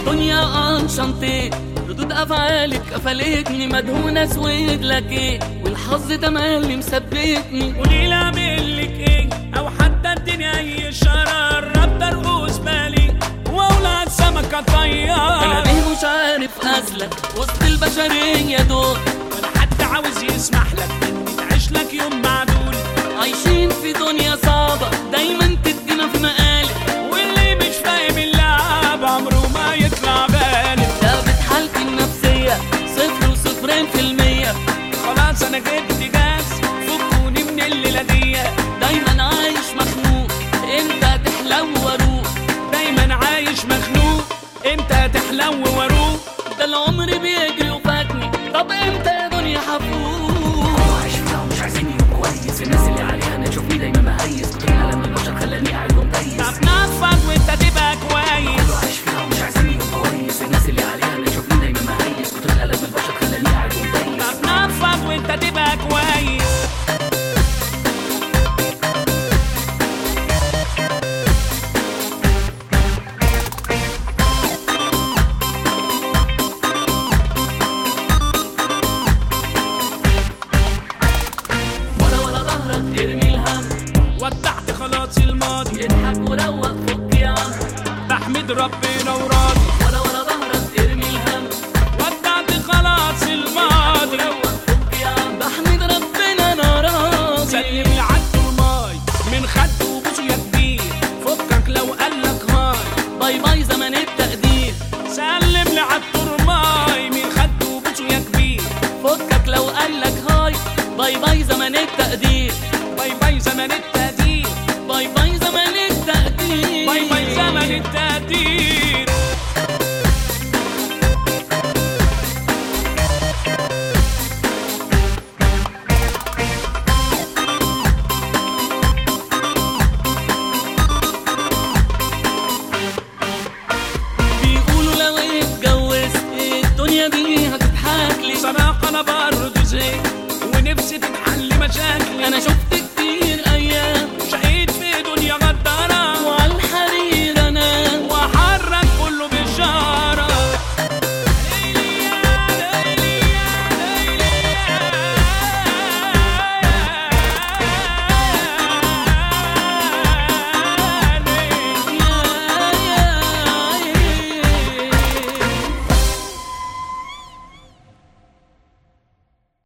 دنيا انشنطيت، ردود افعالك قفلتني، مدهونة اسود لكن والحظ تملي مثبتني. قوليلي اعملك ايه او حتى اديني اي اشاره، قربت ارقص بالي واولع سمكه طيار. انا ليه مش عارف اسلك وسط البشريه دول، ولا حد عاوز يسمح لك اني تعيش لك يوم معدول. عايشين في دنيا صعبه دايما تدينا في مقالب، واللي مش فاهم اللعب عمره ما يطلع غالب. ثابت حالتي النفسيه 0 و0%. خلاص انا جبت جاز، فكوني من الليله دي. دايما عايش مخنوق امتى تحلو واروق، دايما عايش مخنوق امتى تحلو واروق. ده العمر بيجري وفاتني، طب امتى يا دنيا هفوق؟ عايش فيها ومش عايزين يبقوا كويس، الناس اللي عليها انا تشوفني دايما مهيس، كتر الالم البشر خلاني قاعد ومتيس. طب نفض وانت تبقى كويس. عايش فيها ومش عايزين يبقوا كويس، الناس اللي عليها انا تشوفني دايما مهيس، كتر الالم البشر خلاني قاعد ومتيس. طب نفض وانت تبقى كويس. ارمي الهم، ودعت خلاص الماضي، اضحك وروق فك يا عم، بحمد ربنا وراضي. ورا ظهرك ارمي الهم، ودعت خلاص الماضي، وروق فك يا عم، بحمد ربنا انا راضي. سلم لي عالترماي من خد وبوسه يا كبير، فكك لو قالك هاي. باي باي زمن التقدير، سلم لي عالترماي من خد وبوسه يا كبير، فكك لو قالك هاي. باي باي زمن التقدير، باي باي زمن التقدير، باي باي زمن التقدير، باي باي زمن التقدير. بيقولوا لو اتجوزت الدنيا دي هتضحك لي، صراحة أنا برضه زيك ونفسي تتحل مشاكلي. انا شفتك